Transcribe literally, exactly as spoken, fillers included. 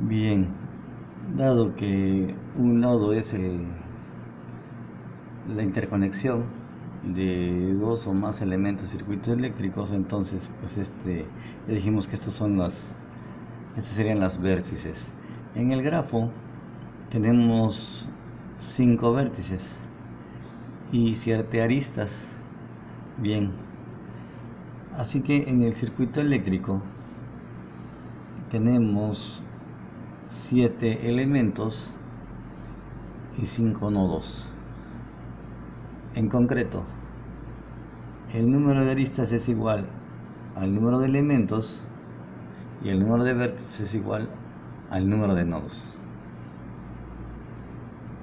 Bien, dado que un nodo es el, la interconexión de dos o más elementos circuitos eléctricos, entonces pues este ya dijimos que estos son las estas serían las vértices. En el grafo tenemos cinco vértices y siete aristas. Bien, así que en el circuito eléctrico tenemos siete elementos y cinco nodos. En concreto, el número de aristas es igual al número de elementos y el número de vértices es igual al número de nodos.